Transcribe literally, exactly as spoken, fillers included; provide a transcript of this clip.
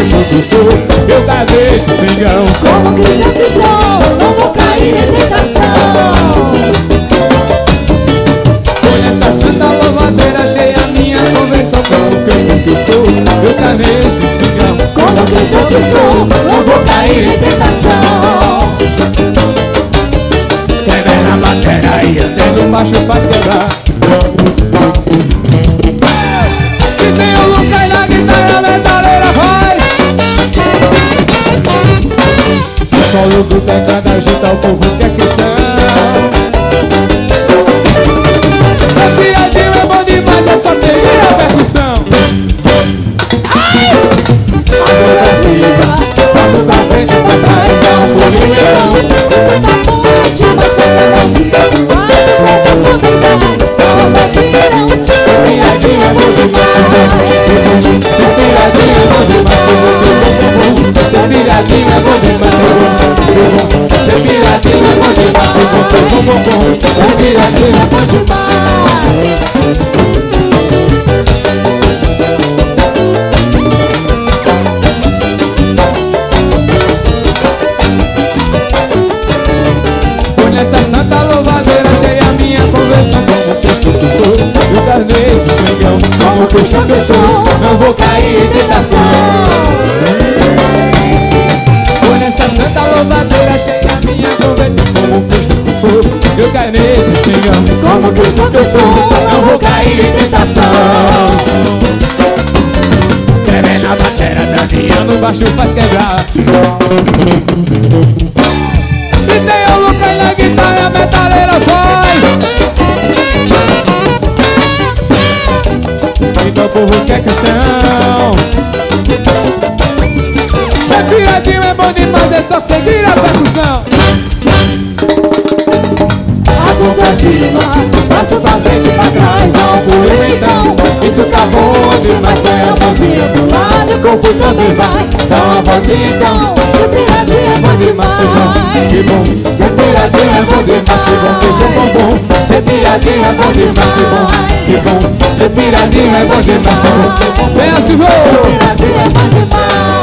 bicho que sou, eu cadê esse cingão? Como que sempre sou, não vou cair em tentação. Foi nessa santa louvadeira, achei a minha convenção. Como que eu sempre sou, eu cadê esse cingão? Como que sempre sou, não vou cair em tentação. Quebra na bateria e até no baixo faz quebrar. Se tem o Lucas na guitarra, a metaleira vai. Só o louco tentando agitar o povo que é cristão. Essa piadinha é bom demais, é só seguir a percussão. Passo pra cima, passo pra frente, pra trás, dá um pulinho e não. Você tá forte, mas tá mãozinha do lado. Dá uma batida, Piradinha é bom demais. Piradinha é bom demais. Piradinha é bom demais. Piradinha é bom demais. Piradinha é bom Foi nessa santa louvadeira, achei a minha conversão. Eu carnei esse cingão. Como custa que eu sou, não vou cair em tentação. Foi nessa santa louvadeira, achei a minha conversão. Como custa que eu sou, eu caí nesse cingão. Como cristão que eu sou, não vou cair em tentação. Quebra na bateria, Daniel no baixo faz quebrar. E tem o Lucas na guitarra, a metaleira faz. Então o povo que é cristão. Ser piradinho é bom demais, é só seguir a percussão. passo pra cima, passo pra frente, pra trás, dá um pulinho então. Isso tá bom demais, põe a mãozinha do lado, o corpo também vai, dá uma voltinha então. Ser piradinha é bom demais, Que bom, ser piradinha é bom demais, que bom, que bom, bom, bom. ser piradinha é bom demais, que bom, Que bom, ser piradinho é bom demais. Sem a ser piradinha é bom demais.